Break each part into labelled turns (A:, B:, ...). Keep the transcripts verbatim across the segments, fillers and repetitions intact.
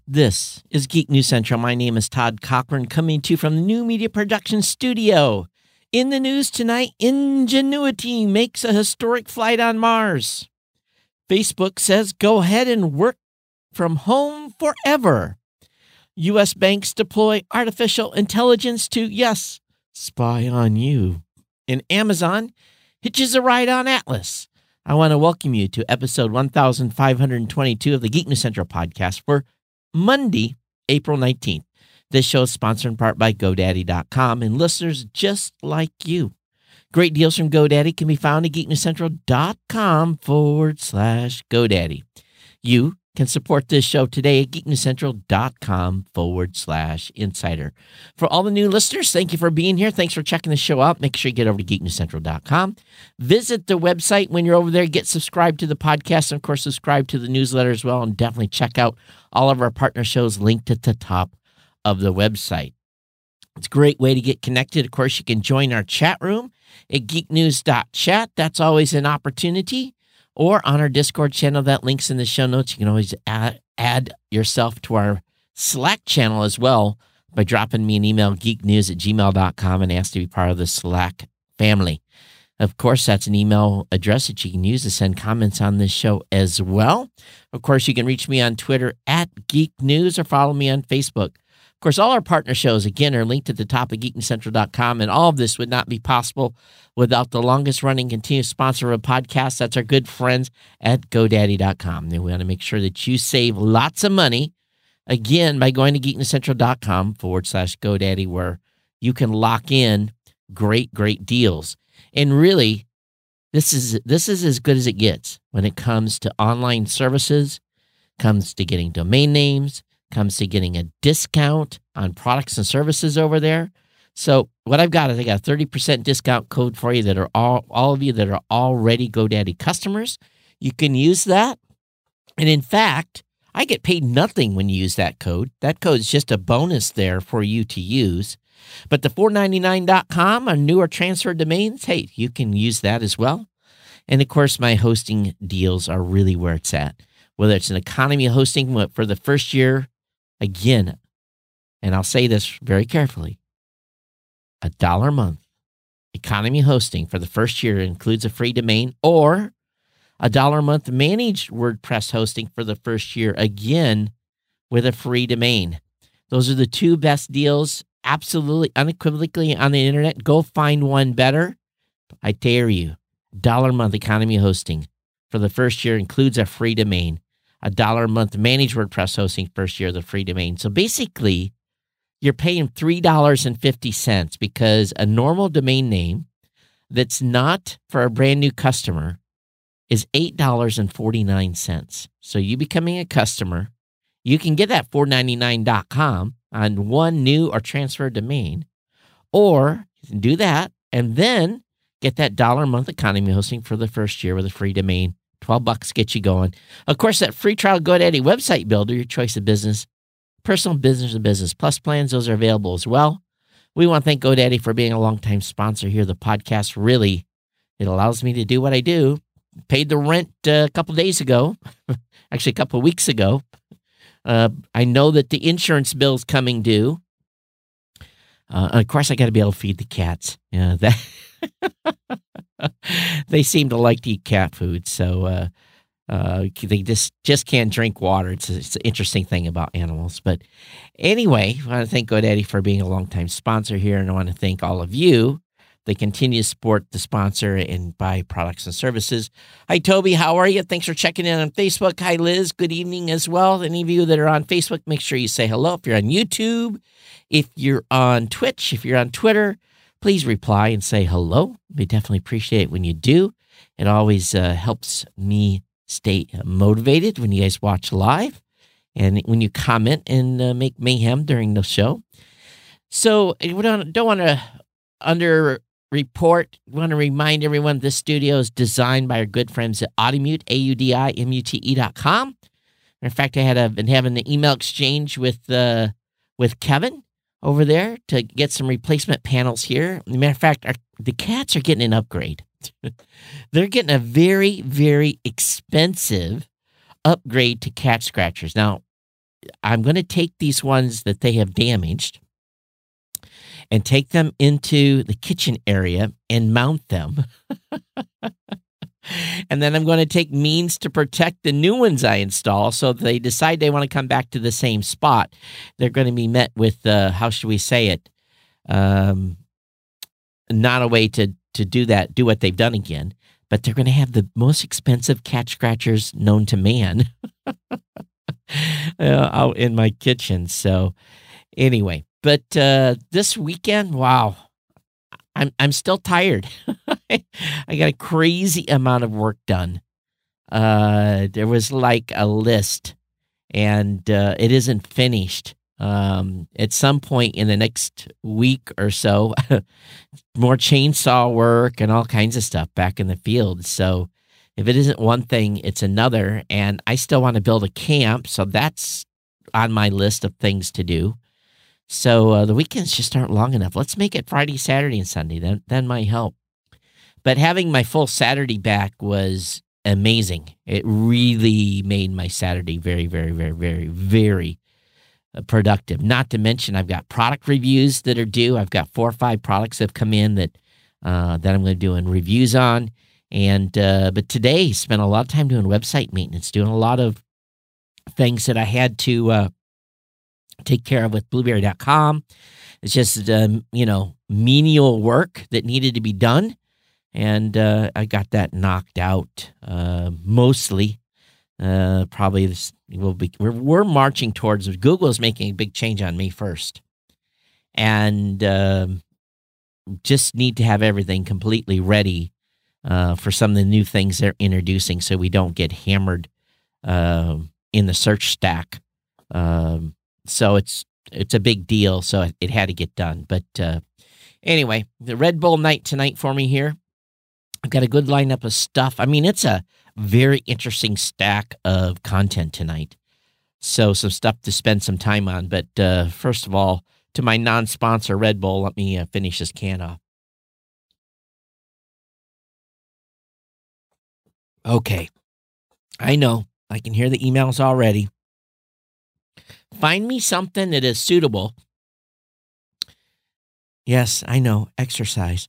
A: This is Geek News Central. My name is Todd Cochran, coming to you from the New Media Production Studio. In the news tonight, Ingenuity makes a historic flight on Mars. Facebook says go ahead and work from home forever. U S banks deploy artificial intelligence to, yes, spy on you. And Amazon hitches a ride on Atlas. I want to welcome you to episode one thousand five hundred twenty-two of the Geek News Central podcast for Monday, April nineteenth. This show is sponsored in part by GoDaddy dot com and listeners just like you. Great deals from GoDaddy can be found at geeknewscentral.com forward slash GoDaddy. You can support this show today at geeknewscentral.com forward slash insider. For all the new listeners, thank you for being here. Thanks for checking the show out. Make sure you get over to geeknewscentral dot com. Visit the website when you're over there. Get subscribed to the podcast and, of course, subscribe to the newsletter as well. And definitely check out all of our partner shows linked at the top of the website. It's a great way to get connected. Of course, you can join our chat room at geek news dot chat. That's always an opportunity. Or on our Discord channel, that link's in the show notes. You can always add, add yourself to our Slack channel as well by dropping me an email, geek news at gmail dot com, and ask to be part of the Slack family. Of course, that's an email address that you can use to send comments on this show as well. Of course, you can reach me on Twitter at Geek News or follow me on Facebook. Of course, all our partner shows, again, are linked at the top of geek news central dot com, and all of this would not be possible without the longest-running continuous sponsor of a podcast. That's our good friends at GoDaddy dot com. And we want to make sure that you save lots of money, again, by going to geek news central dot com forward slash GoDaddy, where you can lock in great, great deals. And really, this is this is as good as it gets when it comes to online services, comes to getting domain names, comes to getting a discount on products and services over there. So what I've got is I got a thirty percent discount code for you that are all, all of you that are already GoDaddy customers. You can use that. And in fact, I get paid nothing when you use that code. That code is just a bonus there for you to use. But the four ninety-nine dot com or newer transfer domains, hey, you can use that as well. And of course, my hosting deals are really where it's at. Whether it's an economy hosting for the first year, again, and I'll say this very carefully, a dollar a month economy hosting for the first year includes a free domain, or a dollar a month managed WordPress hosting for the first year, again, with a free domain. Those are the two best deals, absolutely, unequivocally on the internet. Go find one better. I dare you. Dollar a month economy hosting for the first year includes a free domain. A dollar a month managed WordPress hosting first year, the free domain. So basically, you're paying three dollars and fifty cents because a normal domain name that's not for a brand new customer is eight dollars and forty-nine cents. So you becoming a customer, you can get that four ninety-nine dot com on one new or transfer domain, or you can do that and then get that dollar a month economy hosting for the first year with a free domain. twelve bucks get you going. Of course, that free trial GoDaddy website builder, your choice of business, personal business and business plus plans, those are available as well. We want to thank GoDaddy for being a longtime sponsor here of the podcast. Really, it allows me to do what I do. Paid the rent uh, a couple days ago, actually a couple of weeks ago. Uh, I know that the insurance bill's coming due. Uh, of course, I got to be able to feed the cats. Yeah, that. They seem to like to eat cat food, so uh, uh, they just, just can't drink water. It's, a, it's an interesting thing about animals. But anyway, I want to thank GoDaddy for being a longtime sponsor here, and I want to thank all of you that continue to support the sponsor and buy products and services. Hi, Toby. How are you? Thanks for checking in on Facebook. Hi, Liz. Good evening as well. Any of you that are on Facebook, make sure you say hello. If you're on YouTube, if you're on Twitch, if you're on Twitter, please reply and say hello. We definitely appreciate it when you do. It always uh, helps me stay motivated when you guys watch live and when you comment and uh, make mayhem during the show. So we don't, don't want to under report. We want to remind everyone this studio is designed by our good friends at Audimute, A U D I M U T E dot com. In fact, I had a, been having an email exchange with uh, with Kevin over there to get some replacement panels here. As a matter of fact, our, the cats are getting an upgrade. They're getting a very, very expensive upgrade to cat scratchers. Now, I'm going to take these ones that they have damaged and take them into the kitchen area and mount them. And then I'm going to take means to protect the new ones I install. So if they decide they want to come back to the same spot, they're going to be met with, uh, how should we say it? Um, not a way to, to do that, do what they've done again, but they're going to have the most expensive cat scratchers known to man uh, out in my kitchen. So anyway, but uh, this weekend, wow. I'm I'm still tired. I got a crazy amount of work done. Uh, there was like a list, and uh, it isn't finished. Um, at some point in the next week or so, more chainsaw work and all kinds of stuff back in the field. So if it isn't one thing, it's another. And I still want to build a camp, so that's on my list of things to do. So uh, the weekends just aren't long enough. Let's make it Friday, Saturday, and Sunday. That, that might help. But having my full Saturday back was amazing. It really made my Saturday very, very, very, very, very productive. Not to mention I've got product reviews that are due. I've got four or five products that have come in that uh, that I'm going to do in reviews on. And uh, but today, spent a lot of time doing website maintenance, doing a lot of things that I had to uh, take care of with blueberry dot com. It's just, um, you know, menial work that needed to be done. And uh, I got that knocked out uh, mostly. Uh, probably this will be, we're, we're marching towards, Google is making a big change on May first. And um, just need to have everything completely ready uh, for some of the new things they're introducing so we don't get hammered uh, in the search stack. Um, So it's it's a big deal, so it, it had to get done. But uh, anyway, the Red Bull night tonight for me here. I've got a good lineup of stuff. I mean, it's a very interesting stack of content tonight. So some stuff to spend some time on. But uh, first of all, to my non-sponsor, Red Bull, let me uh, finish this can off. Okay. I know. I can hear the emails already. Find me something that is suitable. Yes, I know, exercise.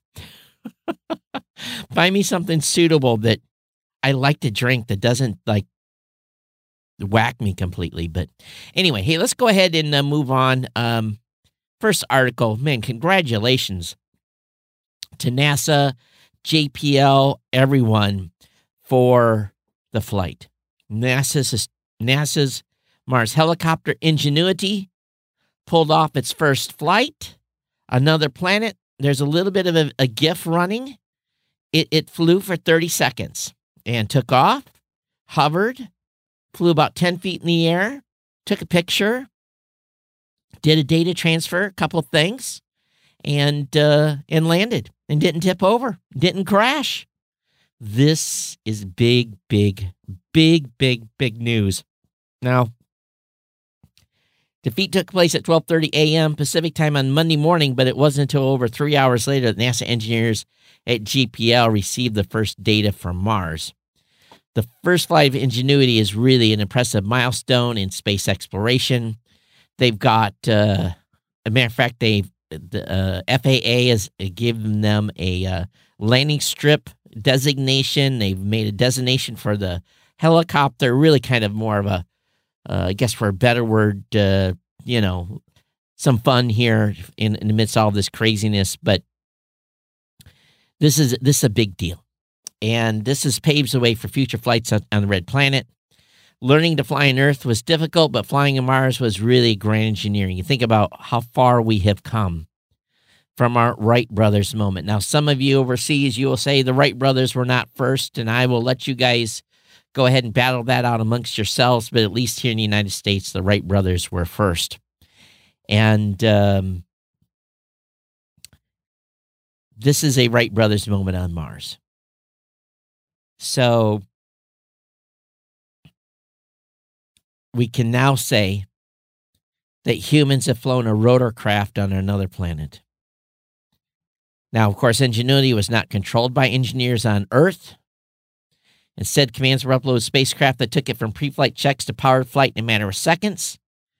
A: Find me something suitable that I like to drink that doesn't, like, whack me completely. But anyway, hey, let's go ahead and uh, move on. Um, first article, man, congratulations to NASA, J P L, everyone for the flight. NASA's NASA's Mars helicopter Ingenuity pulled off its first flight. Another planet. There's a little bit of a, a GIF running. It, it flew for thirty seconds and took off, hovered, flew about ten feet in the air, took a picture, did a data transfer, a couple of things, and uh, and landed and didn't tip over, didn't crash. This is big, big, big, big, big news. Now, defeat took place at twelve thirty a.m. Pacific time on Monday morning, but it wasn't until over three hours later that NASA engineers at J P L received the first data from Mars. The first flight of Ingenuity is really an impressive milestone in space exploration. They've got, uh, a matter of fact, they the uh, F A A has given them a uh, landing strip designation. They've made a designation for the helicopter, really kind of more of a Uh, I guess for a better word, uh, you know, some fun here in, in the midst of all this craziness. But this is this is a big deal. And this is paves the way for future flights on, on the Red Planet. Learning to fly on Earth was difficult, but flying on Mars was really grand engineering. You think about how far we have come from our Wright brothers moment. Now, some of you overseas, you will say the Wright brothers were not first, and I will let you guys go ahead and battle that out amongst yourselves, but at least here in the United States, the Wright brothers were first. And um, this is a Wright brothers moment on Mars. So we can now say that humans have flown a rotorcraft on another planet. Now, of course, Ingenuity was not controlled by engineers on Earth. Instead, commands were uploaded spacecraft that took it from pre-flight checks to powered flight in a matter of seconds.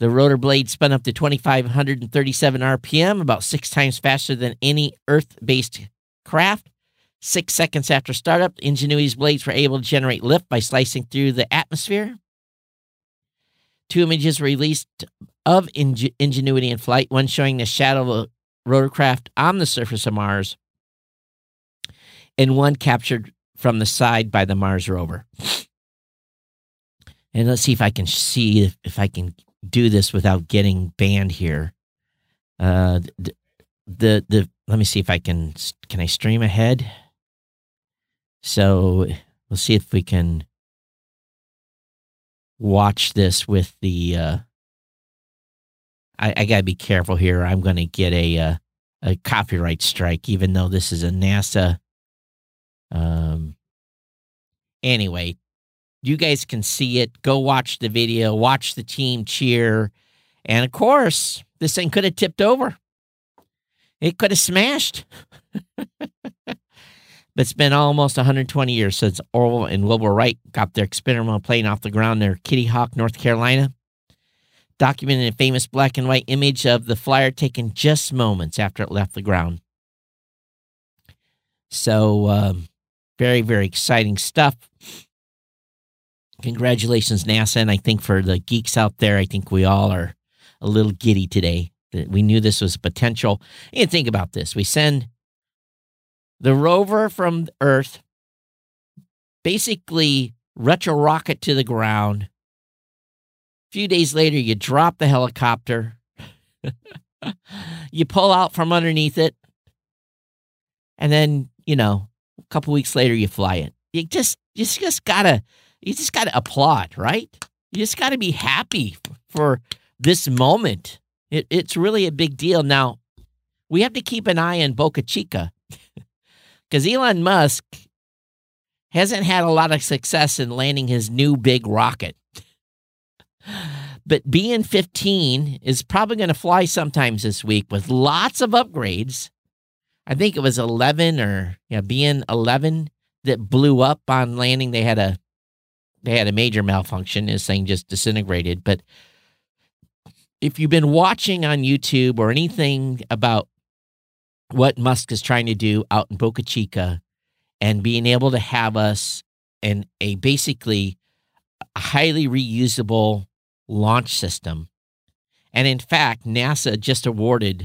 A: The rotor blade spun up to two thousand five hundred thirty-seven R P M, about six times faster than any Earth-based craft. Six seconds after startup, Ingenuity's blades were able to generate lift by slicing through the atmosphere. Two images were released of Inge- Ingenuity in flight, one showing the shadow of a rotorcraft on the surface of Mars, and one captured from the side by the Mars rover. And let's see if I can see if, if I can do this without getting banned here. Uh, the, the the let me see if I can can I stream ahead. So we'll see if we can watch this with the. Uh, I, I gotta be careful here. I'm going to get a, a a copyright strike, even though this is a NASA. Um. Anyway, you guys can see it. Go watch the video. Watch the team cheer, and of course, this thing could have tipped over. It could have smashed. But it's been almost one hundred twenty years since Orville and Wilbur Wright got their experimental plane off the ground near Kitty Hawk, North Carolina. Documenting a famous black and white image of the flyer taken just moments after it left the ground. So, um, very, very exciting stuff. Congratulations, NASA. And I think for the geeks out there, I think we all are a little giddy today that we knew this was potential. And think about this. We send the rover from Earth, basically retro rocket to the ground. A few days later, you drop the helicopter. You pull out from underneath it. And then, you know, a couple weeks later, you fly it. You just, you just gotta, you just gotta applaud, right? You just gotta be happy for this moment. It, it's really a big deal. Now, we have to keep an eye on Boca Chica because Elon Musk hasn't had a lot of success in landing his new big rocket. But B N fifteen is probably going to fly sometimes this week with lots of upgrades. I think it was eleven or yeah, B N eleven that blew up on landing. They had a they had a major malfunction. This thing just disintegrated. But if you've been watching on YouTube or anything about what Musk is trying to do out in Boca Chica and being able to have us in a basically a highly reusable launch system. And in fact, NASA just awarded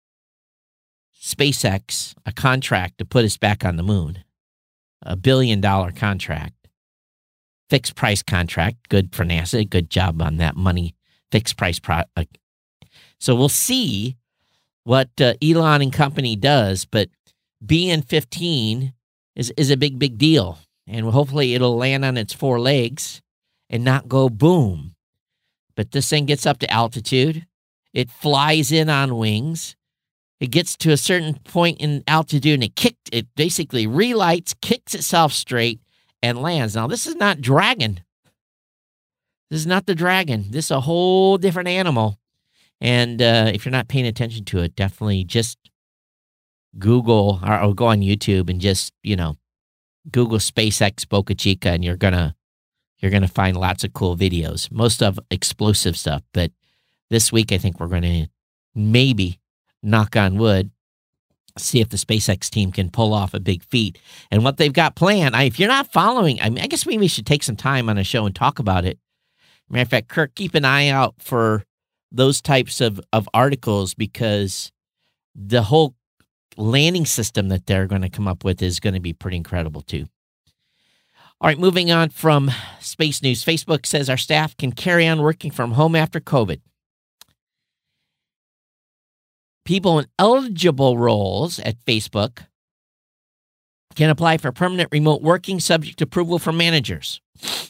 A: SpaceX a contract to put us back on the moon. A billion dollar contract. Fixed price contract. Good for NASA. Good job on that money. Fixed price product. So we'll see what uh, Elon and company does, but B N fifteen is, is a big, big deal. And hopefully it'll land on its four legs and not go boom. But this thing gets up to altitude. It flies in on wings. It gets to a certain point in altitude and it kicked, it basically relights, kicks itself straight, and lands. Now, this is not Dragon. This is not the Dragon. This is a whole different animal. And uh, if you're not paying attention to it, definitely just Google or, or go on YouTube and just, you know, Google SpaceX Boca Chica, and you're gonna you're gonna find lots of cool videos. Most of explosive stuff, but this week I think we're gonna maybe, knock on wood, see if the SpaceX team can pull off a big feat. And what they've got planned, I, if you're not following, I mean, I guess maybe we should take some time on a show and talk about it. Matter of fact, Kirk, keep an eye out for those types of, of articles because the whole landing system that they're going to come up with is going to be pretty incredible too. All right, moving on from space news. Facebook says our staff can carry on working from home after COVID. People in eligible roles at Facebook can apply for permanent remote working subject to approval from managers.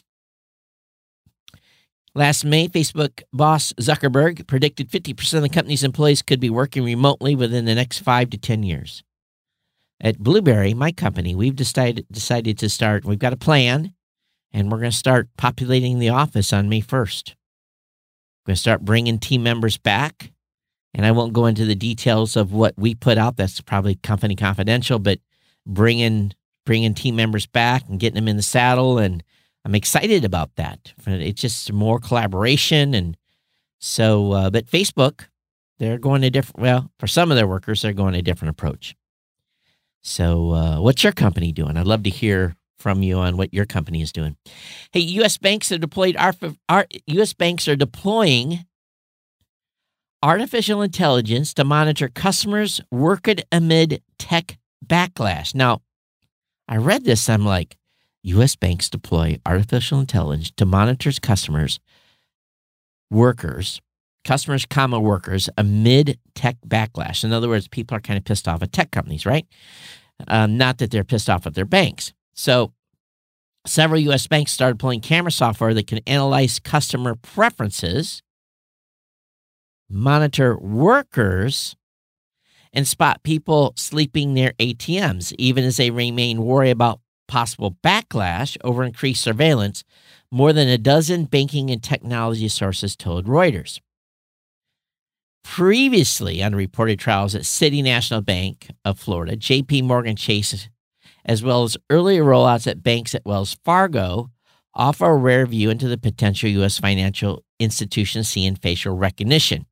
A: Last May, Facebook boss Zuckerberg predicted fifty percent of the company's employees could be working remotely within the next five to ten years. At Blueberry, my company, we've decided decided to start, we've got a plan, and we're going to start populating the office on May first. We're going to start bringing team members back, and I won't go into the details of what we put out. That's probably company confidential, but bringing bringing team members back and getting them in the saddle, and I'm excited about that. It's just more collaboration and So, uh, but Facebook, they're going a different, well, for some of their workers, they're going a different approach. So uh, what's your company doing? I'd love to hear from you on what your company is doing. Hey, U S banks have deployed, our, our, U S banks are deploying artificial intelligence to monitor customers working amid tech backlash. Now, I read this, I'm like, U S banks deploy artificial intelligence to monitor customers, workers, customers, comma, workers amid tech backlash. In other words, people are kind of pissed off at tech companies, right? Um, not that they're pissed off at their banks. So several U S banks started deploying camera software that can analyze customer preferences, monitor workers, and spot people sleeping near A T Ms, even as they remain worried about possible backlash over increased surveillance, more than a dozen banking and technology sources told Reuters. Previously, on reported trials at City National Bank of Florida, J P Morgan Chase, as well as earlier rollouts at banks at Wells Fargo, offer a rare view into the potential U S financial institutions seeing facial recognition.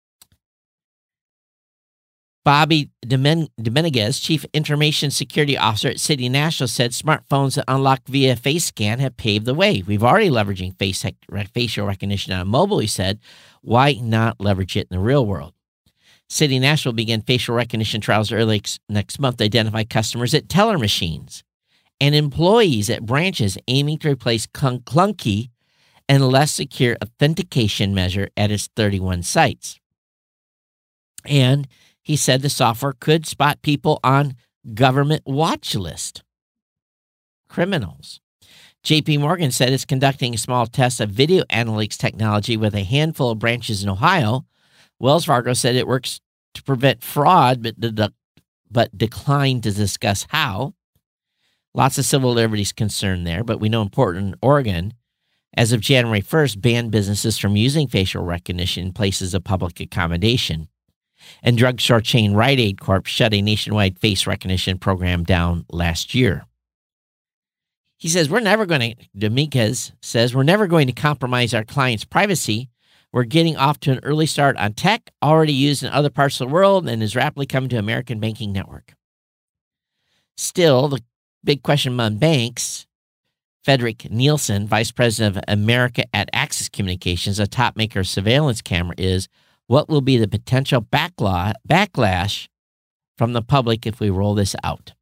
A: Bobby Domen- Dominguez, Chief Information Security Officer at City National, said smartphones that unlock via face scan have paved the way. We've already leveraging face rec- facial recognition on mobile, he said. Why not leverage it in the real world? City National began facial recognition trials early ex- next month to identify customers at teller machines and employees at branches, aiming to replace clunk- clunky and less secure authentication measure at its thirty-one sites. And he said the software could spot people on government watch list, criminals. J P Morgan said it's conducting a small test of video analytics technology with a handful of branches in Ohio. Wells Fargo said it works to prevent fraud, but, de- but declined to discuss how. Lots of civil liberties concerned there, but we know in Portland, Oregon, as of January first, banned businesses from using facial recognition in places of public accommodation. And drugstore chain Rite Aid Corp shut a nationwide face recognition program down last year. He says, we're never going to, Dominguez says, we're never going to compromise our clients' privacy. We're getting off to an early start on tech, already used in other parts of the world, and is rapidly coming to American banking network. Still, the big question among banks, Frederick Nielsen, Vice President of America at Axis Communications, a top maker of surveillance camera, is, what will be the potential backla- backlash from the public if we roll this out?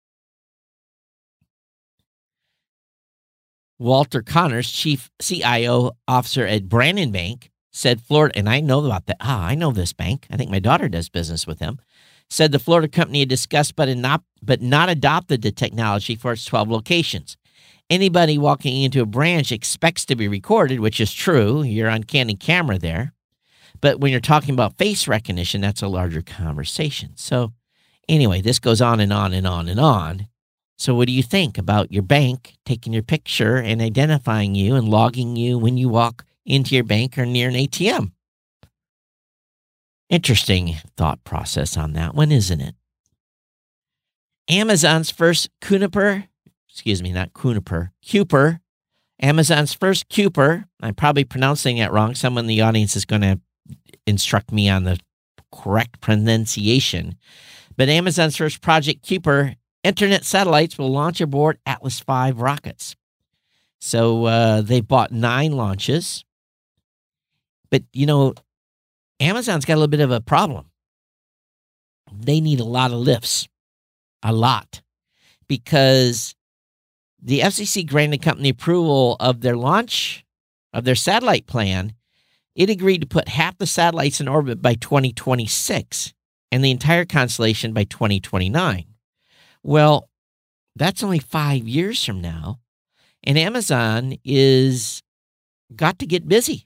A: Walter Connors, Chief C I O Officer at Brandon Bank, said Florida, and I know about that. Ah, I know this bank. I think my daughter does business with them. Said the Florida company had discussed but not, but not adopted the technology for its twelve locations. Anybody walking into a branch expects to be recorded, which is true. You're on candid camera there. But when you're talking about face recognition, that's a larger conversation. So anyway, this goes on and on and on and on. So what do you think about your bank taking your picture and identifying you and logging you when you walk into your bank or near an A T M? Interesting thought process on that one, isn't it? Amazon's first Cooper, excuse me, not Cooper, Cooper, Amazon's first Cooper, I'm probably pronouncing that wrong. Someone in the audience is going to instruct me on the correct pronunciation. But Amazon's first Project Cooper internet satellites will launch aboard Atlas five rockets. So uh, they bought nine launches. But, you know, Amazon's got a little bit of a problem. They need a lot of lifts, a lot, because the F C C granted company approval of their launch, of their satellite plan. It agreed to put half the satellites in orbit by twenty twenty-six and the entire constellation by twenty twenty-nine. Well, that's only five years from now, and Amazon is got to get busy.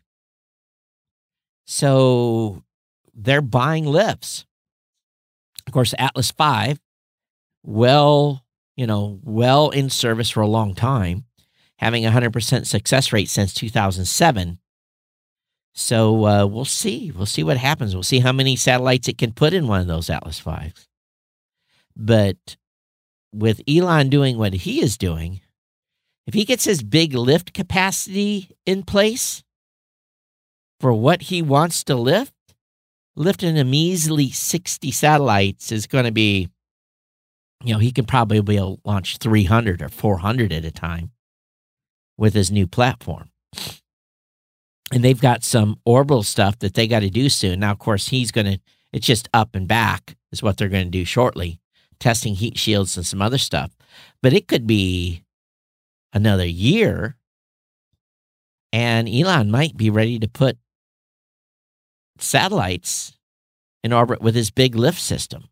A: So they're buying lifts. Of course, Atlas five, well, you know, well in service for a long time, having a one hundred percent success rate since two thousand seven. So uh, we'll see. We'll see what happens. We'll see how many satellites it can put in one of those Atlas fives. But with Elon doing what he is doing, if he gets his big lift capacity in place, for what he wants to lift, lifting a measly sixty satellites is going to be, you know, he can probably be able to launch three hundred or four hundred at a time with his new platform. And they've got some orbital stuff that they got to do soon. Now, of course, he's going to, it's just up and back is what they're going to do shortly, testing heat shields and some other stuff. But it could be another year, and Elon might be ready to put satellites in orbit with his big lift system.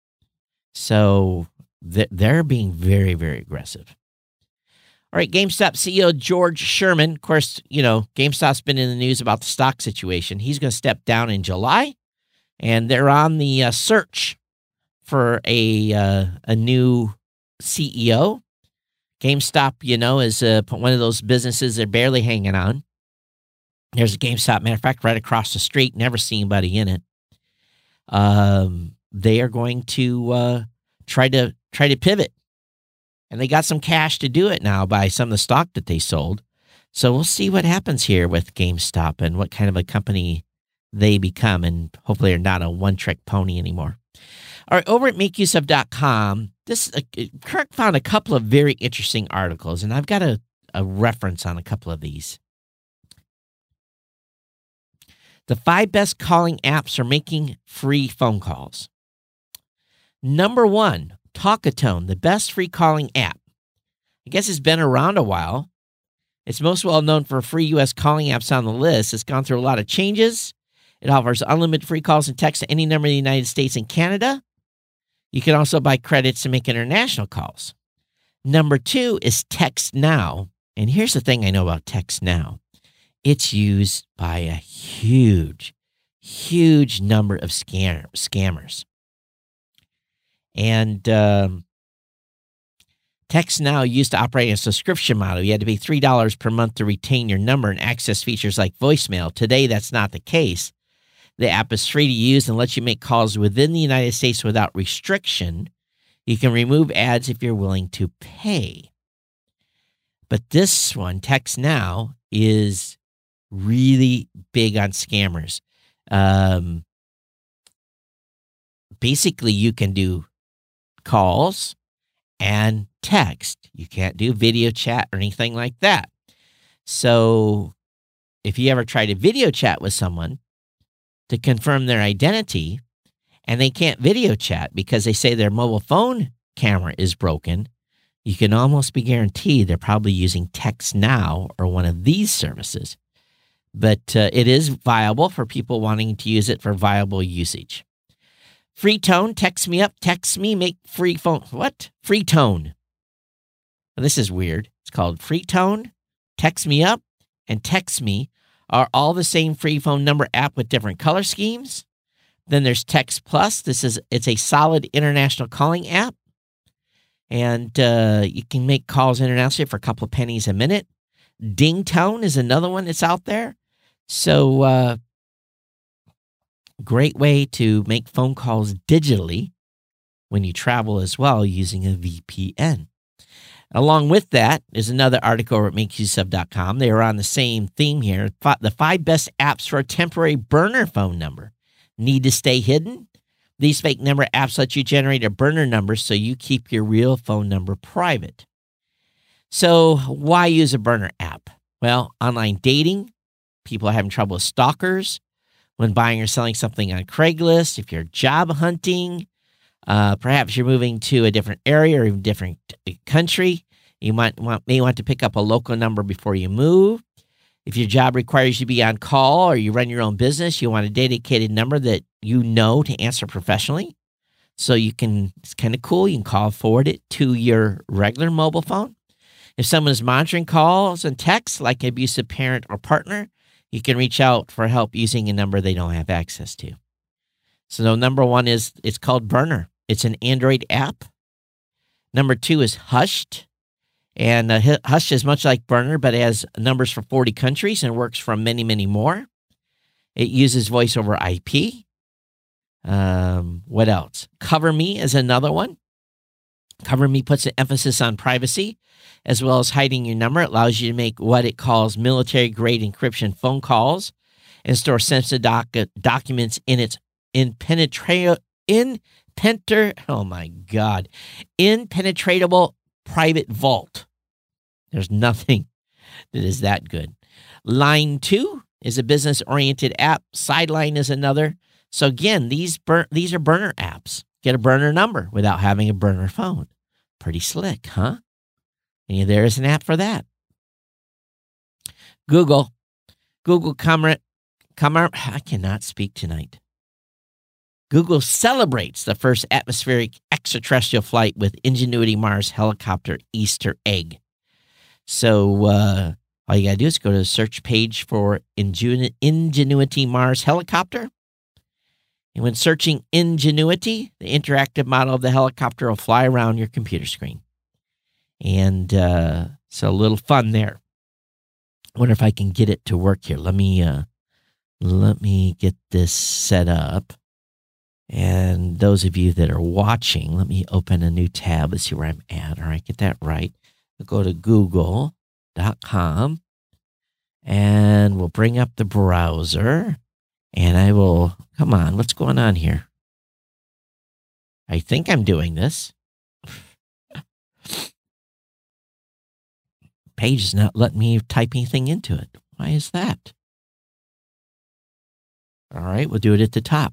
A: So they're being very, very aggressive. All right, GameStop C E O George Sherman, of course, you know, GameStop's been in the news about the stock situation. He's going to step down in July, and they're on the uh, search for a uh, a new C E O. GameStop, you know, is uh, one of those businesses they're barely hanging on. There's a GameStop, matter of fact, right across the street. Never seen anybody in it. Um, they are going to uh, try to try to pivot. And they got some cash to do it now by some of the stock that they sold. So we'll see what happens here with GameStop and what kind of a company they become. And hopefully they're not a one-trick pony anymore. All right, over at make use of dot com, this uh, Kirk found a couple of very interesting articles, and I've got a, a reference on a couple of these. The five best calling apps for making free phone calls. Number one, Talkatone, the best free calling app. I guess it's been around a while. It's most well known for free U S calling apps on the list. It's gone through a lot of changes. It offers unlimited free calls and text to any number in the United States and Canada. You can also buy credits to make international calls. Number two is Text Now. And here's the thing I know about Text Now. It's used by a huge, huge number of scam- scammers. And um, Text Now used to operate a subscription model. You had to pay three dollars per month to retain your number and access features like voicemail. Today, that's not the case. The app is free to use and lets you make calls within the United States without restriction. You can remove ads if you're willing to pay. But this one, Text Now, is really big on scammers. Um, basically, you can do calls and text. You can't do video chat or anything like that. So if you ever try to video chat with someone to confirm their identity and they can't video chat because they say their mobile phone camera is broken, you can almost be guaranteed they're probably using Text Now or one of these services. But uh, it is viable for people wanting to use it for viable usage. Free Tone, text me up, text me, make free phone. What? Free Tone. Well, this is weird. It's called Free Tone, Text Me Up, and Text Me are all the same free phone number app with different color schemes. Then there's Text Plus. This is it's a solid international calling app. And uh, you can make calls internationally for a couple of pennies a minute. Ding Tone is another one that's out there. So, uh, great way to make phone calls digitally when you travel as well using a V P N. Along with that is another article over at make use of dot com. They are on the same theme here. The five best apps for a temporary burner phone number. Need to stay hidden? These fake number apps let you generate a burner number so you keep your real phone number private. So why use a burner app? Well, online dating. People are having trouble with stalkers. When buying or selling something on Craigslist, if you're job hunting, uh, perhaps you're moving to a different area or even different country, you might want, may want to pick up a local number before you move. If your job requires you to be on call or you run your own business, you want a dedicated number that you know to answer professionally. So you can, it's kind of cool, you can call forward it to your regular mobile phone. If someone is monitoring calls and texts like an abusive parent or partner, you can reach out for help using a number they don't have access to. So number one is, it's called Burner. It's an Android app. Number two is Hushed. And uh, Hushed is much like Burner, but it has numbers for forty countries and works from many, many more. It uses voice over I P. Um, what else? Cover Me is another one. Cover Me puts an emphasis on privacy, as well as hiding your number. It allows you to make what it calls military-grade encryption phone calls and store sensitive doc- documents in its impenetrable, impenter, oh my God, impenetrable private vault. There's nothing that is that good. Line two is a business-oriented app. Sideline is another. So again, these bur- these are burner apps. Get a burner number without having a burner phone. Pretty slick, huh? And there is an app for that. Google. Google Camera. Camera. I cannot speak tonight. Google celebrates the first atmospheric extraterrestrial flight with Ingenuity Mars helicopter Easter egg. So uh, all you got to do is go to the search page for Ingenu- Ingenuity Mars helicopter. And when searching Ingenuity, the interactive model of the helicopter will fly around your computer screen. And uh, so a little fun there. I wonder if I can get it to work here. Let me uh, let me get this set up. And those of you that are watching, let me open a new tab. Let's see where I'm at. All right, get that right. We'll go to google dot com and we'll bring up the browser. And I will, come on, what's going on here? I think I'm doing this. Page is not letting me type anything into it. Why is that? All right, we'll do it at the top.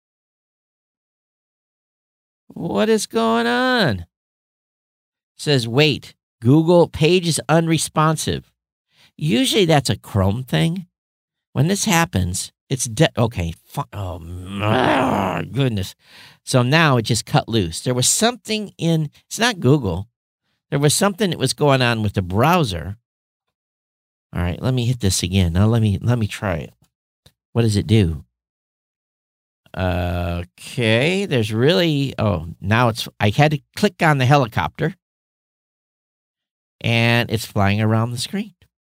A: What is going on? It says, wait, Google page is unresponsive. Usually that's a Chrome thing. When this happens, it's de- okay. Fu- oh my goodness! So now it just cut loose. There was something in. It's not Google. There was something that was going on with the browser. All right, let me hit this again. Now let me let me try it. What does it do? Okay, there's really. Oh, now it's. I had to click on the helicopter, and it's flying around the screen.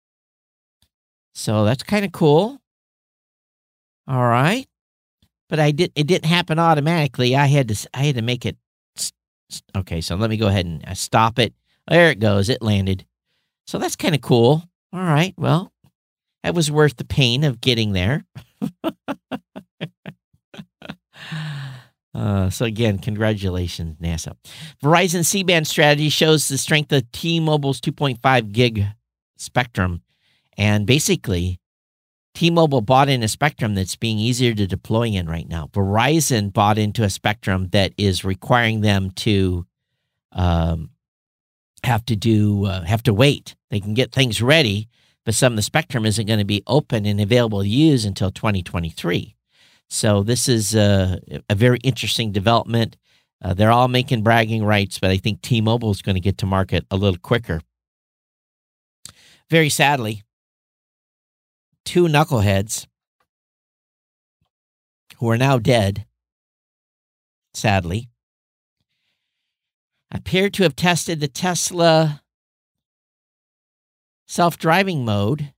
A: So that's kind of cool. All right, but I did. It didn't happen automatically. I had to. I had to make it. Okay, so let me go ahead and stop it. There it goes. It landed. So that's kind of cool. All right. Well, that was worth the pain of getting there. uh, so again, congratulations, NASA. Verizon C-band strategy shows the strength of T-Mobile's two point five gig spectrum, and basically, T-Mobile bought in a spectrum that's being easier to deploy in right now. Verizon bought into a spectrum that is requiring them to um, have to do uh, have to wait. They can get things ready, but some of the spectrum isn't going to be open and available to use until twenty twenty-three. So this is a, a very interesting development. Uh, they're all making bragging rights, but I think T-Mobile is going to get to market a little quicker. Very sadly, two knuckleheads who are now dead, sadly, appear to have tested the Tesla self-driving mode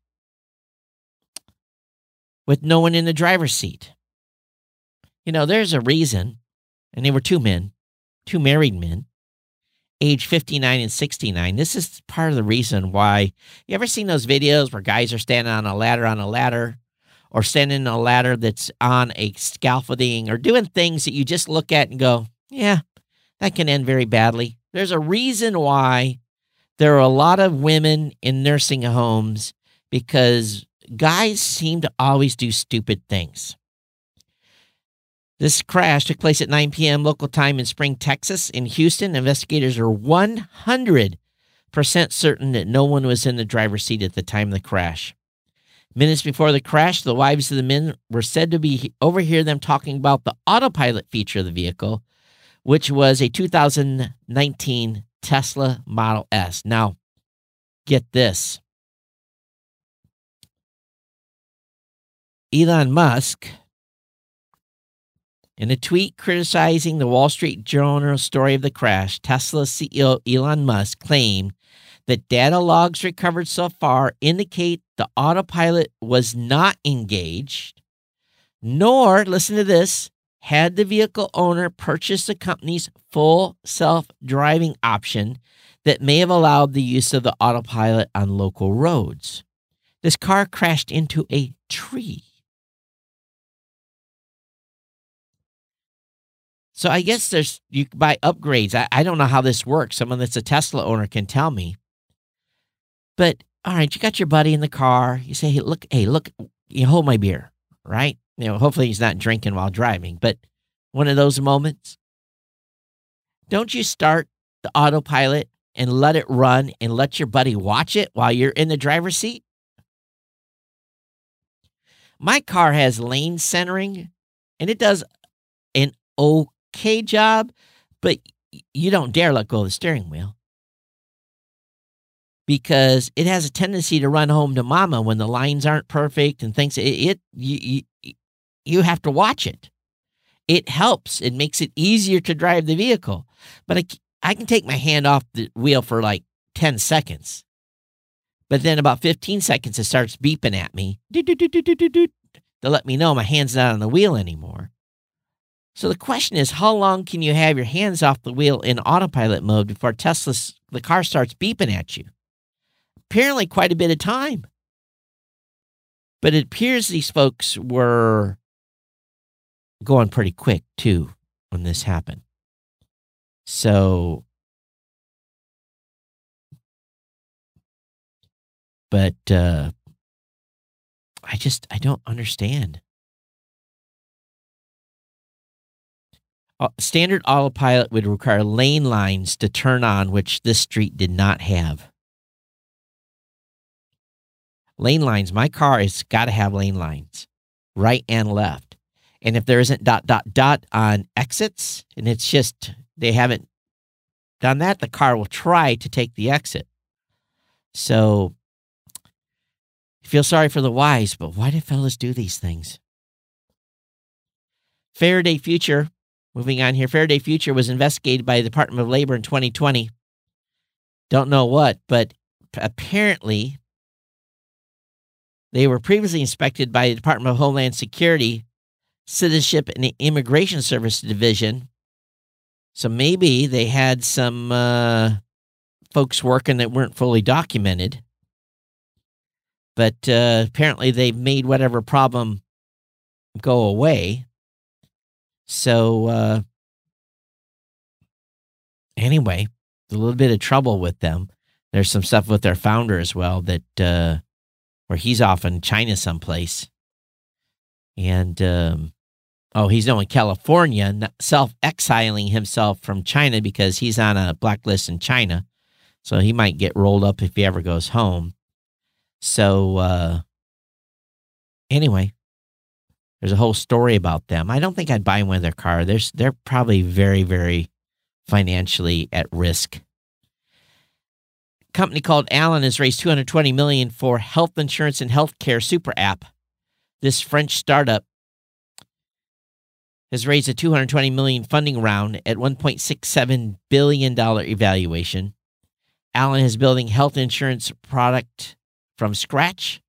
A: with no one in the driver's seat. You know, there's a reason, and they were two men, two married men, age fifty-nine and sixty-nine. This is part of the reason why. You ever seen those videos where guys are standing on a ladder on a ladder, or standing on a ladder that's on a scaffolding, or doing things that you just look at and go, yeah, that can end very badly. There's a reason why there are a lot of women in nursing homes, because guys seem to always do stupid things. This crash took place at nine p.m. local time in Spring, Texas. In Houston, investigators are one hundred percent certain that no one was in the driver's seat at the time of the crash. Minutes before the crash, the wives of the men were said to be overhear them talking about the autopilot feature of the vehicle, which was a two thousand nineteen Tesla Model S. Now, get this. Elon Musk, in a tweet criticizing the Wall Street Journal story of the crash, Tesla C E O Elon Musk claimed that data logs recovered so far indicate the autopilot was not engaged, nor, listen to this, had the vehicle owner purchased the company's full self-driving option that may have allowed the use of the autopilot on local roads. This car crashed into a tree So I guess there's you can buy upgrades. I, I don't know how this works. Someone that's a Tesla owner can tell me. But all right, you got your buddy in the car. You say, hey, look, hey, look, you hold my beer, right? You know, hopefully he's not drinking while driving, but one of those moments. Don't you start the autopilot and let it run and let your buddy watch it while you're in the driver's seat? My car has lane centering, and it does an okay job, but you don't dare let go of the steering wheel because it has a tendency to run home to mama when the lines aren't perfect and things. It, it you, you, you have to watch it. It helps. It makes it easier to drive the vehicle. But I, I can take my hand off the wheel for like ten seconds. But then about fifteen seconds, it starts beeping at me to let me know my hand's not on the wheel anymore. So the question is, how long can you have your hands off the wheel in autopilot mode before Tesla's, the car starts beeping at you? Apparently quite a bit of time. But it appears these folks were going pretty quick, too, when this happened. So, but uh, I just, I don't understand. Uh, standard autopilot would require lane lines to turn on, which this street did not have. Lane lines, my car has got to have lane lines, right and left. And if there isn't dot, dot, dot on exits, and it's just, they haven't done that, the car will try to take the exit. So, I feel sorry for the wise, but why do fellas do these things? Faraday Future, moving on here, Faraday Future was investigated by the Department of Labor in twenty twenty. Don't know what, but apparently they were previously inspected by the Department of Homeland Security, Citizenship and Immigration Service Division. So maybe they had some uh, folks working that weren't fully documented. But uh, apparently they've made whatever problem go away. So uh, anyway, a little bit of trouble with them. There's some stuff with their founder as well that uh, where he's off in China someplace. And, um, oh, he's now in California, self-exiling himself from China because he's on a blacklist in China. So he might get rolled up if he ever goes home. So, uh, anyway, there's a whole story about them. I don't think I'd buy one of their car. They're, they're probably very, very financially at risk. A company called Allen has raised two hundred twenty million dollars for health insurance and healthcare super app. This French startup has raised a two hundred twenty million dollars funding round at one point six seven billion dollars evaluation. Allen is building health insurance product from scratch.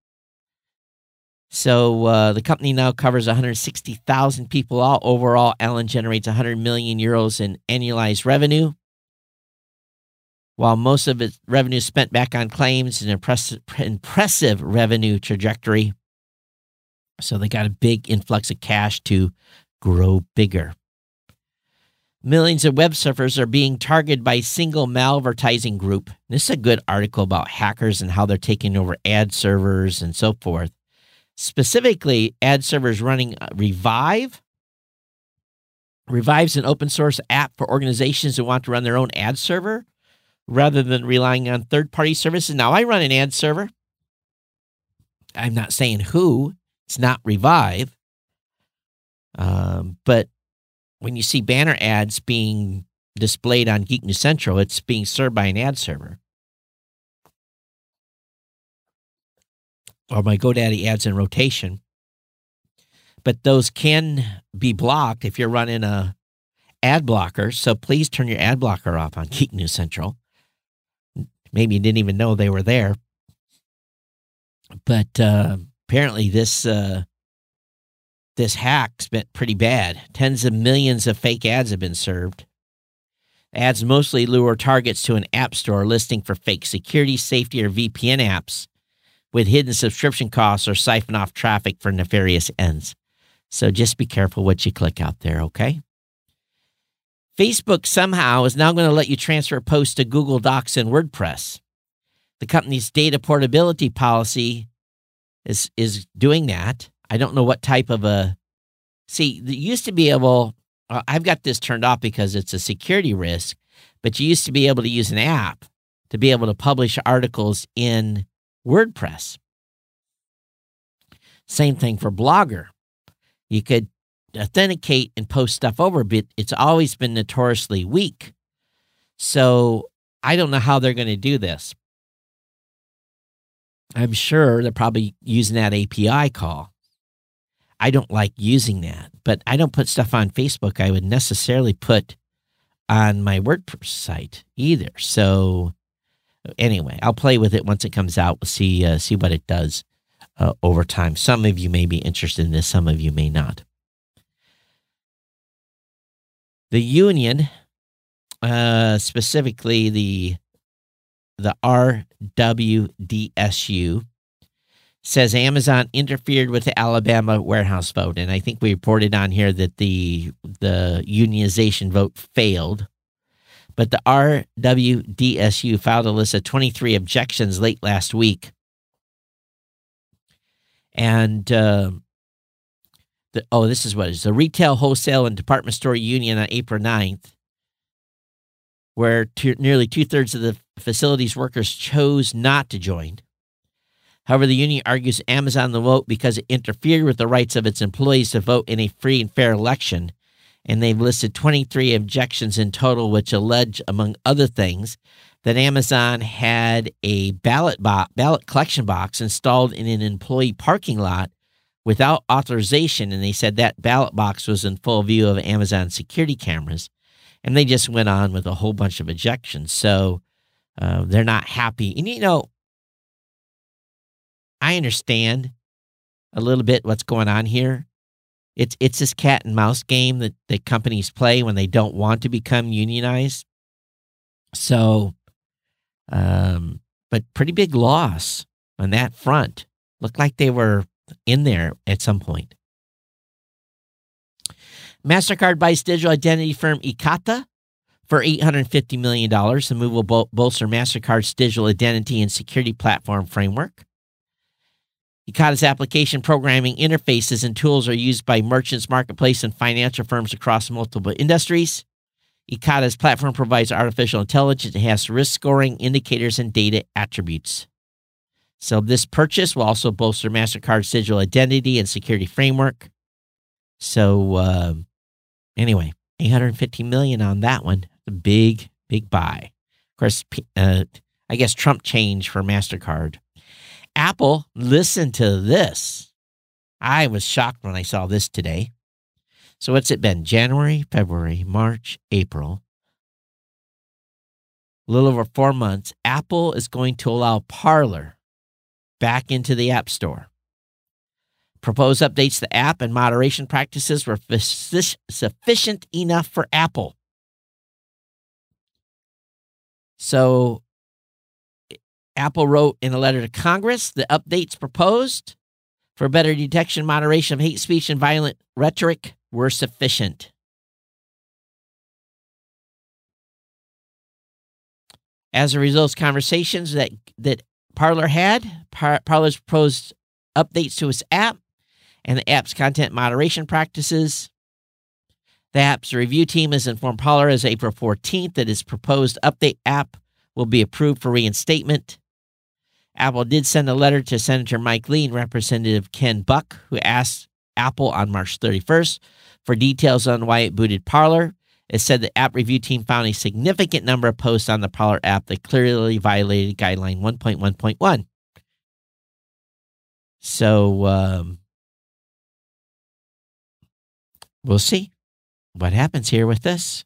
A: So uh, the company now covers one hundred sixty thousand people. All overall, Allen generates one hundred million euros in annualized revenue. While most of its revenue is spent back on claims, an impressive, impressive revenue trajectory. So they got a big influx of cash to grow bigger. Millions of web surfers are being targeted by a single malvertising group. This is a good article about hackers and how they're taking over ad servers and so forth. Specifically, ad servers running Revive. Revive's an open source app for organizations who want to run their own ad server rather than relying on third-party services. Now, I run an ad server. I'm not saying who. It's not Revive. Um, but when you see banner ads being displayed on Geek News Central, it's being served by an ad server. Or my GoDaddy ads in rotation. But those can be blocked if you're running a ad blocker. So please turn your ad blocker off on Geek News Central. Maybe you didn't even know they were there. But uh, apparently this uh, this hack's been pretty bad. Tens of millions of fake ads have been served. Ads mostly lure targets to an app store listing for fake security, safety, or V P N apps with hidden subscription costs or siphon off traffic for nefarious ends. So just be careful what you click out there, okay? Facebook somehow is now going to let you transfer posts to Google Docs and WordPress. The company's data portability policy is is doing that. I don't know what type of a... See, you used to be able... Uh, I've got this turned off because it's a security risk, but you used to be able to use an app to be able to publish articles in WordPress. Same thing for Blogger. You could authenticate and post stuff over, but it's always been notoriously weak. So I don't know how they're going to do this. I'm sure they're probably using that A P I call. I don't like using that, but I don't put stuff on Facebook I would necessarily put on my WordPress site either. So anyway, I'll play with it once it comes out. We'll see, uh, see what it does uh, over time. Some of you may be interested in this. Some of you may not. The union, uh, specifically the the R W D S U, says Amazon interfered with the Alabama warehouse vote. And I think we reported on here that the the unionization vote failed. But the R W D S U filed a list of twenty-three objections late last week. And, uh, the, oh, this is what it is. The Retail, Wholesale, and Department Store Union on April ninth, where two, nearly two-thirds of the facility's workers chose not to join. However, the union argues Amazon the vote because it interfered with the rights of its employees to vote in a free and fair election, and they've listed twenty-three objections in total, which allege, among other things, that Amazon had a ballot bo- ballot collection box installed in an employee parking lot without authorization, and they said that ballot box was in full view of Amazon security cameras, and they just went on with a whole bunch of objections. So uh, they're not happy. And, you know, I understand a little bit what's going on here. It's it's this cat and mouse game that, that companies play when they don't want to become unionized. So, um, but pretty big loss on that front. Looked like they were in there at some point. MasterCard buys digital identity firm Ekata for eight hundred fifty million dollars. The move will bol- bolster MasterCard's digital identity and security platform framework. Ekata's application programming interfaces and tools are used by merchants, marketplace, and financial firms across multiple industries. Ekata's platform provides artificial intelligence, enhanced risk scoring, indicators, and data attributes. So this purchase will also bolster MasterCard's digital identity and security framework. So uh, anyway, eight hundred fifty million dollars on that one. A big, big buy. Of course, uh, I guess Trump change for MasterCard. Apple, listen to this. I was shocked when I saw this today. So what's it been? January, February, March, April. A little over four months. Apple is going to allow Parler back into the App Store. Proposed updates to the app and moderation practices were f- sufficient enough for Apple. So Apple wrote in a letter to Congress, the updates proposed for better detection, moderation of hate speech and violent rhetoric were sufficient. As a result of conversations that, that Parler had, Par- Parler's proposed updates to its app and the app's content moderation practices. The app's review team has informed Parler as April fourteenth that its proposed update app will be approved for reinstatement. Apple did send a letter to Senator Mike Lee and Representative Ken Buck, who asked Apple on March thirty-first for details on why it booted Parler. It said the app review team found a significant number of posts on the Parler app that clearly violated Guideline one point one point one. So, um, we'll see what happens here with this.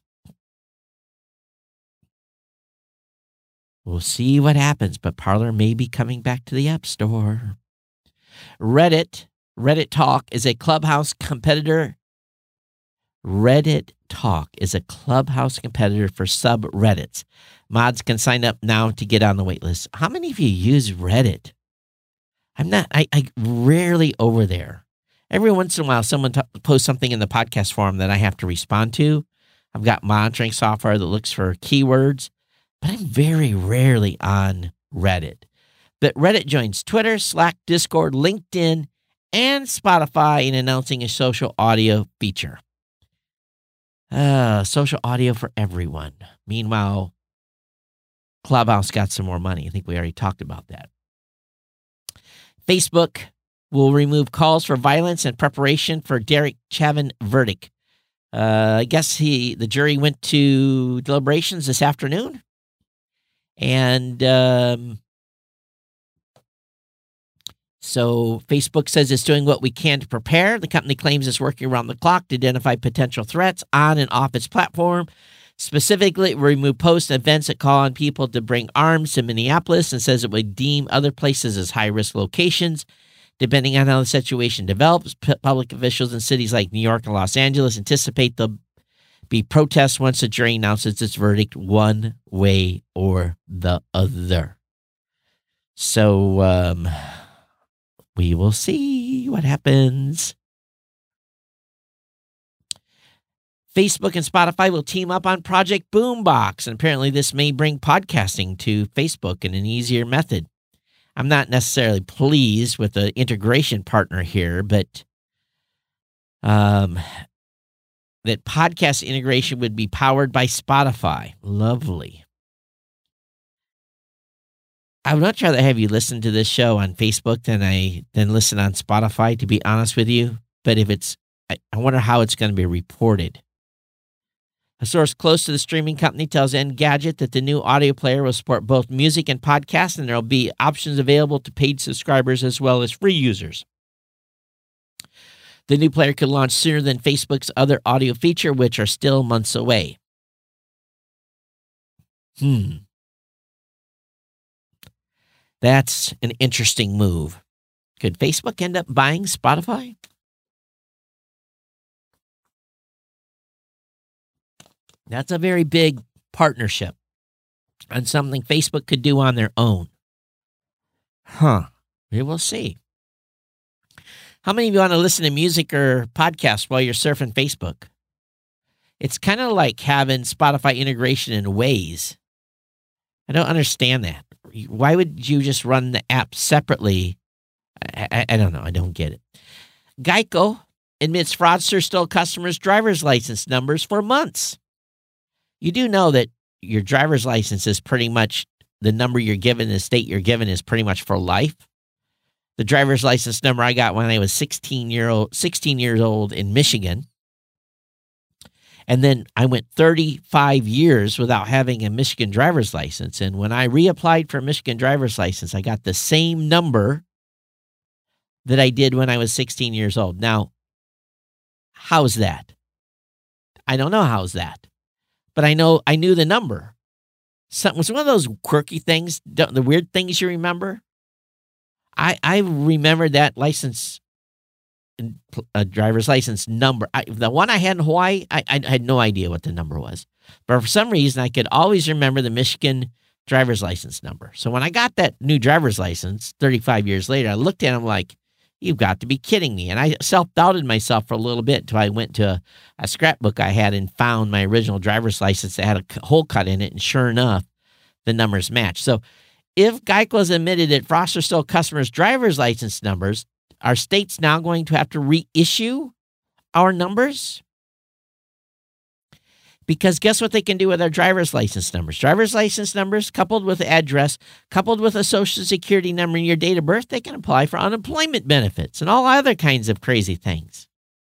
A: We'll see what happens, but Parler may be coming back to the App Store. Reddit, Reddit Talk is a Clubhouse competitor. Reddit Talk is a Clubhouse competitor for subreddits. Mods can sign up now to get on the wait list. How many of you use Reddit? I'm not, I, I rarely over there. Every once in a while, someone t- posts something in the podcast forum that I have to respond to. I've got monitoring software that looks for keywords, but I'm very rarely on Reddit. But Reddit joins Twitter, Slack, Discord, LinkedIn, and Spotify in announcing a social audio feature. Uh, social audio for everyone. Meanwhile, Clubhouse got some more money. I think we already talked about that. Facebook will remove calls for violence in preparation for Derek Chauvin verdict. Uh, I guess he the jury went to deliberations this afternoon. And um, so Facebook says it's doing what we can to prepare. The company claims it's working around the clock to identify potential threats on and off its platform. Specifically, it will remove posts and events that call on people to bring arms to Minneapolis and says it would deem other places as high-risk locations. Depending on how the situation develops, public officials in cities like New York and Los Angeles anticipate there'll be protests once the jury announces its verdict one way or the other. So um, we will see what happens. Facebook and Spotify will team up on Project Boombox, and apparently this may bring podcasting to Facebook in an easier method. I'm not necessarily pleased with the integration partner here, but um, that podcast integration would be powered by Spotify. Lovely. I would much rather have you listen to this show on Facebook than I than listen on Spotify, to be honest with you. But if it's, I, I wonder how it's going to be reported. A source close to the streaming company tells Engadget that the new audio player will support both music and podcasts, and there will be options available to paid subscribers as well as free users. The new player could launch sooner than Facebook's other audio feature, which are still months away. Hmm. That's an interesting move. Could Facebook end up buying Spotify? That's a very big partnership on something Facebook could do on their own. Huh. We will see. How many of you want to listen to music or podcasts while you're surfing Facebook? It's kind of like having Spotify integration in Waze. I don't understand that. Why would you just run the app separately? I, I, I don't know. I don't get it. Geico admits fraudsters stole customers' driver's license numbers for months. You do know that your driver's license is pretty much the number you're given, the state you're given is pretty much for life. The driver's license number I got when I was sixteen year old, sixteen years old in Michigan. And then I went thirty-five years without having a Michigan driver's license. And when I reapplied for a Michigan driver's license, I got the same number that I did when I was sixteen years old. Now, how's that? I don't know how's that. But I know I knew the number. Something was one of those quirky things, the weird things you remember. I I remember that license, a driver's license number. I, the one I had in Hawaii, I, I had no idea what the number was. But for some reason, I could always remember the Michigan driver's license number. So when I got that new driver's license thirty-five years later, I looked at him like, you've got to be kidding me. And I self-doubted myself for a little bit until I went to a, a scrapbook I had and found my original driver's license that had a hole cut in it. And sure enough, the numbers match. So if Geico has admitted that fraudsters stole customers' driver's license numbers, are states now going to have to reissue our numbers? Because guess what they can do with our driver's license numbers? Driver's license numbers coupled with the address, coupled with a social security number and your date of birth, they can apply for unemployment benefits and all other kinds of crazy things.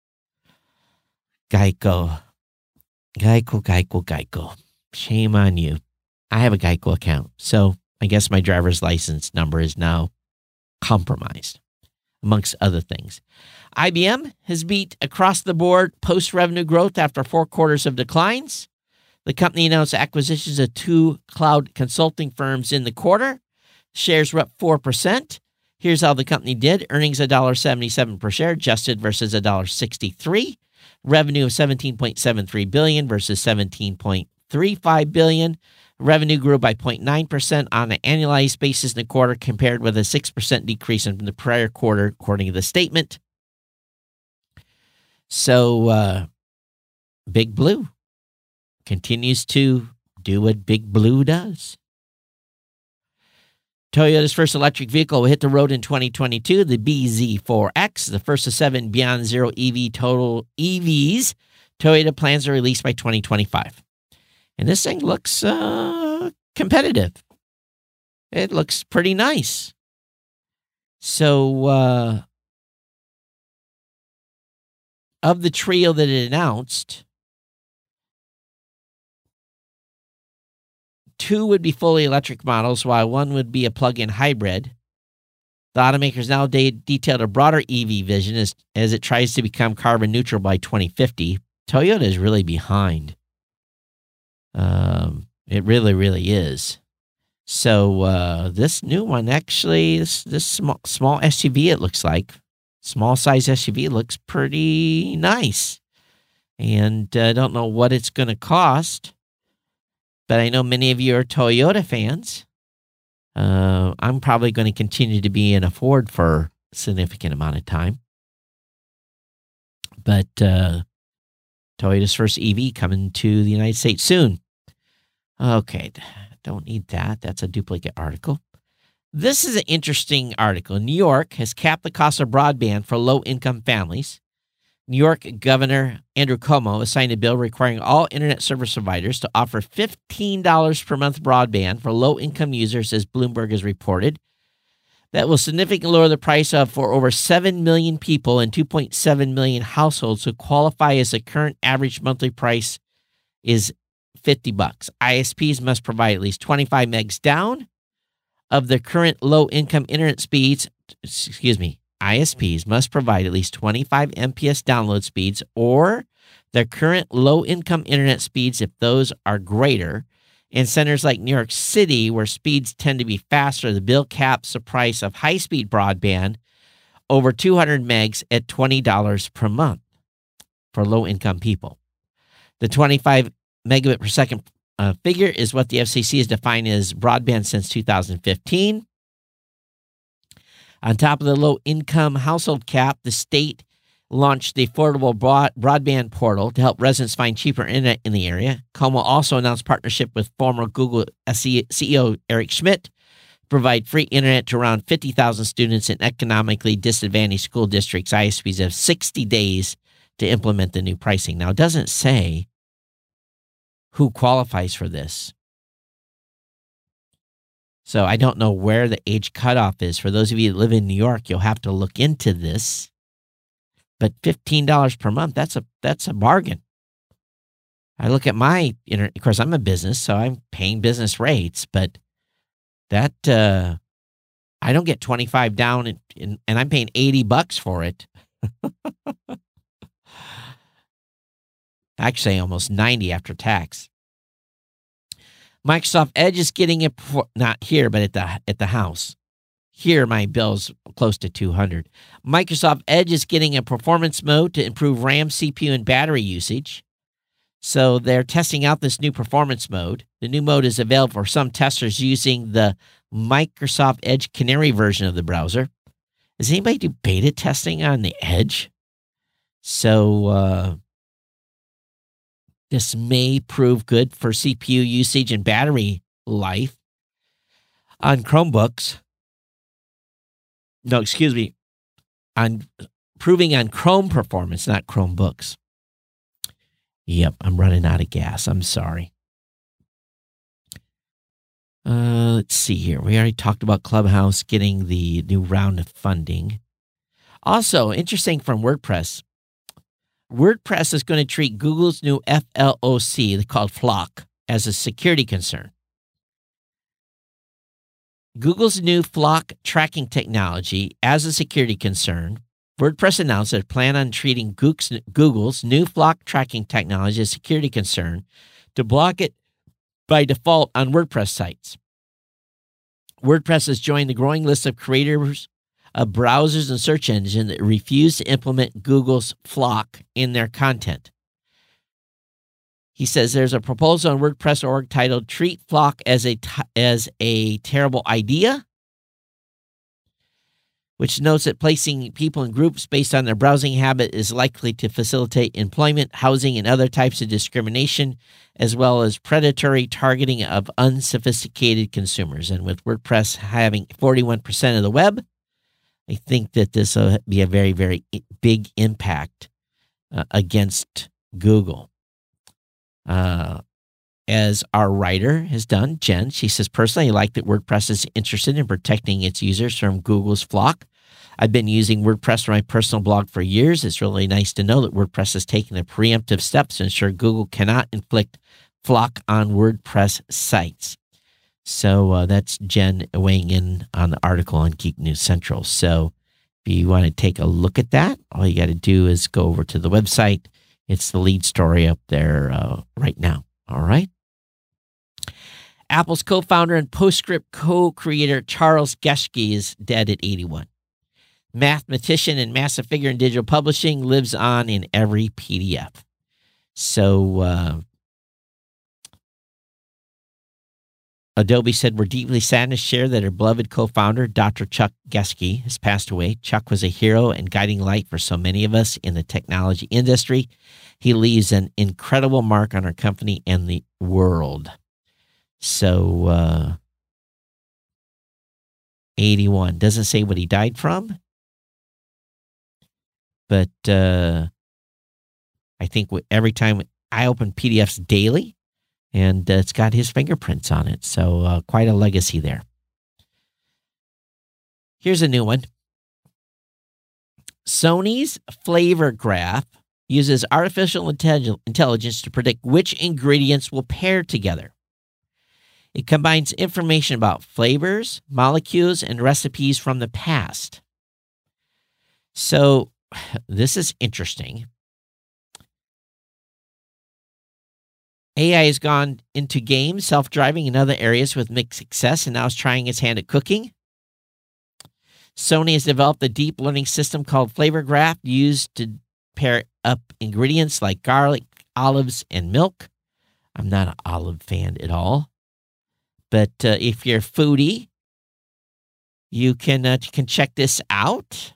A: Geico. Geico, Geico, Geico. Shame on you. I have a Geico account, so I guess my driver's license number is now compromised, amongst other things. I B M has beat across-the-board post-revenue growth after four quarters of declines. The company announced acquisitions of two cloud consulting firms in the quarter. Shares were up four percent. Here's how the company did. Earnings one dollar seventy-seven per share, adjusted versus one dollar sixty-three. Revenue of seventeen point seven three billion dollars versus seventeen point three five billion dollars. Revenue grew by zero point nine percent on an annualized basis in the quarter, compared with a six percent decrease in the prior quarter, according to the statement. So, uh, Big Blue. continues to do what Big Blue does. Toyota's first electric vehicle will hit the road in twenty twenty-two, the B Z four X, the first of seven Beyond Zero E V total E Vs Toyota plans to release by twenty twenty-five. And this thing looks uh, competitive. It looks pretty nice. So, uh, of the trio that it announced, two would be fully electric models, while one would be a plug-in hybrid. The automakers now de- detailed a broader E V vision as, as it tries to become carbon neutral by twenty fifty. Toyota is really behind. Um, it really, really is. So uh, this new one, actually, this this small, small S U V, it looks like, small size S U V, looks pretty nice. And I uh, don't know what it's going to cost, but I know many of you are Toyota fans. Uh, I'm probably going to continue to be in a Ford for a significant amount of time. But uh, Toyota's first E V coming to the United States soon. Okay, don't need that. That's a duplicate article. This is an interesting article. New York has capped the cost of broadband for low-income families. New York Governor Andrew Cuomo has signed a bill requiring all internet service providers to offer fifteen dollars per month broadband for low-income users, as Bloomberg has reported. That will significantly lower the price of for over seven million people and two point seven million households who qualify, as the current average monthly price is fifty bucks. I S Ps must provide at least twenty-five megs down of the current low-income internet speeds. Excuse me. I S Ps must provide at least twenty-five M P S download speeds or their current low-income internet speeds if those are greater. In centers like New York City, where speeds tend to be faster, the bill caps the price of high-speed broadband over two hundred megs at twenty dollars per month for low-income people. The twenty-five megabit per second uh, figure is what the F C C has defined as broadband since two thousand fifteen. On top of the low-income household cap, the state launched the Affordable Broad- Broadband Portal to help residents find cheaper internet in the area. Cuomo also announced partnership with former Google C E O Eric Schmidt to provide free internet to around fifty thousand students in economically disadvantaged school districts. I S Ps have sixty days to implement the new pricing. Now, it doesn't say who qualifies for this. So I don't know where the age cutoff is. For those of you that live in New York, you'll have to look into this. But fifteen dollars per month, that's a that's a bargain. I look at my internet, of course, I'm a business, so I'm paying business rates, but that, uh, I don't get twenty-five down, in, in, and I'm paying eighty bucks for it. Actually, almost ninety after tax. Microsoft Edge is getting it, not here, but at the at the house. Here, my bill's close to two hundred. Microsoft Edge is getting a performance mode to improve RAM, C P U, and battery usage. So they're testing out this new performance mode. The new mode is available for some testers using the Microsoft Edge Canary version of the browser. Does anybody do beta testing on the Edge? So, uh, this may prove good for C P U usage and battery life on Chromebooks. No, excuse me. On proving on Chrome performance, not Chromebooks. Yep, I'm running out of gas. I'm sorry. Uh, let's see here. We already talked about Clubhouse getting the new round of funding. Also, interesting from WordPress. WordPress is going to treat Google's new F L O C, called Flock, as a security concern. Google's new Flock tracking technology as a security concern. WordPress announced that it planned on treating Google's new Flock tracking technology as a security concern to block it by default on WordPress sites. WordPress has joined the growing list of creators of browsers and search engines that refuse to implement Google's Flock in their content. He says there's a proposal on WordPress dot org titled "Treat Flock as a t- as a terrible idea," which notes that placing people in groups based on their browsing habit is likely to facilitate employment, housing, and other types of discrimination as well as predatory targeting of unsophisticated consumers. And with WordPress having forty-one percent of the web, I think that this will be a very, very big impact uh, against Google. Uh, as our writer has done, Jen, she says, personally, I like that WordPress is interested in protecting its users from Google's Flock. I've been using WordPress for my personal blog for years. It's really nice to know that WordPress is taking the preemptive steps to ensure Google cannot inflict Flock on WordPress sites. So uh, that's Jen weighing in on the article on Geek News Central. So if you want to take a look at that, all you got to do is go over to the website. It's the lead story up there uh, right now. All right. Apple's co-founder and PostScript co-creator Charles Geschke is dead at eighty-one. Mathematician and massive figure in digital publishing, lives on in every P D F. So uh, Adobe said, we're deeply saddened to share that our beloved co-founder, Doctor Chuck Geschke, has passed away. Chuck was a hero and guiding light for so many of us in the technology industry. He leaves an incredible mark on our company and the world. So, uh, eighty-one. Doesn't say what he died from. But uh, I think every time I open P D Fs daily, and uh, it's got his fingerprints on it. So uh, quite a legacy there. Here's a new one. Sony's Flavor Graph uses artificial intelligence to predict which ingredients will pair together. It combines information about flavors, molecules, and recipes from the past. So this is interesting. A I has gone into games, self-driving, and other areas with mixed success, and now is trying its hand at cooking. Sony has developed a deep learning system called Flavor Graph used to pair up ingredients like garlic, olives, and milk. I'm not an olive fan at all. But uh, if you're a foodie, you can, uh, can check this out.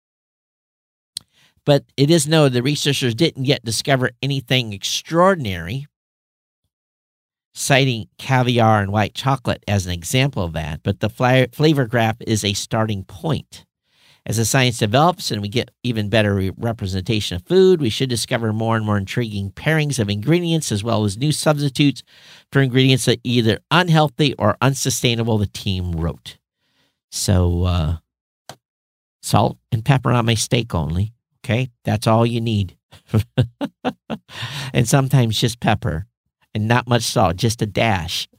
A: But it is known the researchers didn't yet discover anything extraordinary, citing caviar and white chocolate as an example of that. But the Flavor Graph is a starting point. As the science develops and we get even better re- representation of food, we should discover more and more intriguing pairings of ingredients as well as new substitutes for ingredients that are either unhealthy or unsustainable, the team wrote. So, uh, salt and pepper on my steak only. Okay, that's all you need. And sometimes just pepper and not much salt, just a dash.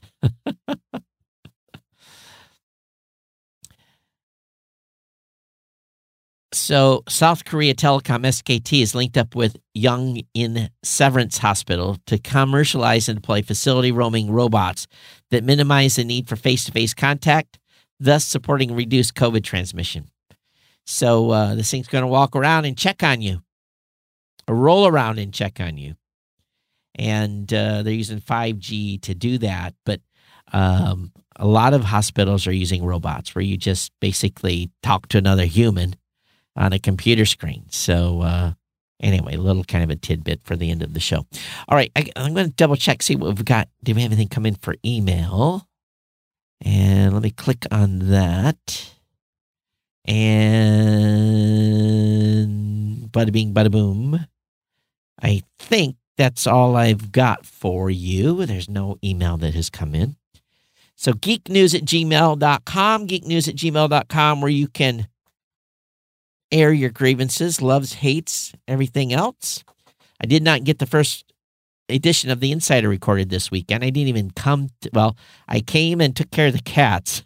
A: So, South Korea Telecom S K T is linked up with Young in Severance Hospital to commercialize and deploy facility roaming robots that minimize the need for face-to-face contact, thus supporting reduced COVID transmission. So, uh, this thing's going to walk around and check on you, or roll around and check on you. And uh, they're using five G to do that. But um, a lot of hospitals are using robots where you just basically talk to another human on a computer screen. So uh, anyway, a little kind of a tidbit for the end of the show. All right, I, I'm going to double check, see what we've got. Do we have anything come in for email? And let me click on that. And bada bing, bada boom. I think that's all I've got for you. There's no email that has come in. So geeknews at gmail dot com, geeknews at gmail dot com, where you can air your grievances, loves, hates, everything else. I did not get the first edition of The Insider recorded this weekend. I didn't even come to, well, I came and took care of the cats.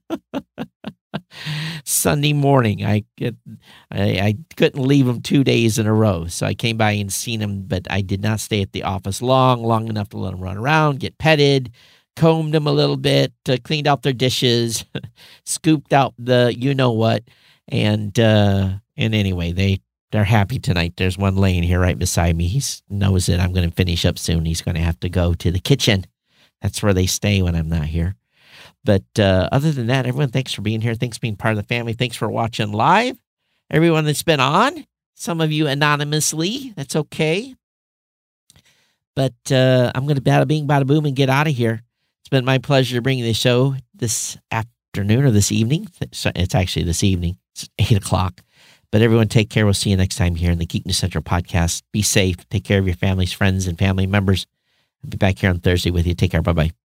A: Sunday morning, I, get, I I couldn't leave them two days in a row, so I came by and seen them, but I did not stay at the office long, long enough to let them run around, get petted, combed them a little bit, uh, cleaned out their dishes, scooped out the you-know-what, and uh, and anyway, they, they're happy tonight. There's one laying here right beside me. He knows that I'm going to finish up soon. He's going to have to go to the kitchen. That's where they stay when I'm not here. But uh, other than that, everyone, thanks for being here. Thanks for being part of the family. Thanks for watching live. Everyone that's been on, some of you anonymously, that's okay. But uh, I'm going to bada bing, bada boom and get out of here. It's been my pleasure bringing the show this afternoon or this evening. It's actually this evening. It's eight o'clock. But everyone take care. We'll see you next time here in the Geek News Central podcast. Be safe. Take care of your families, friends, and family members. I'll be back here on Thursday with you. Take care. Bye-bye.